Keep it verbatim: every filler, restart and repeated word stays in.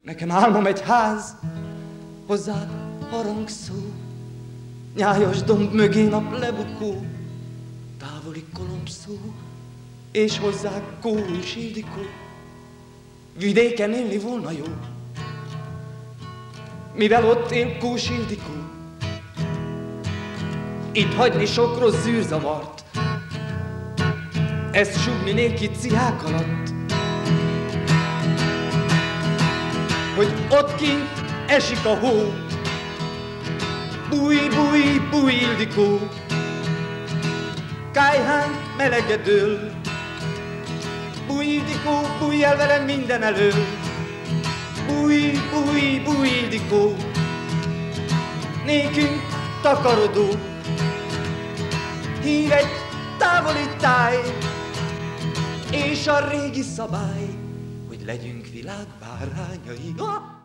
Nekem álmom egy ház, hozzá harangszó, nyájas domb mögé nap lebukó, távoli kolompszó, és hozzá Kós Ildikó. Vidéken élni volna jó, mivel ott él Kós Ildikó. Itt hagyni sok rossz zűrzavart, ezt sugni néki ciák alatt, hogy ott kint esik a hó. Bújj, bújj, bújj, Ildikó, kályhánk melegedől. Bújj, Ildikó, bújj el velem minden elől. Bújj, bújj, bújj, Ildikó, nékünk takarodó. Hív egy távoli táj, és a régi szabály, hogy legyünk világ bárányai.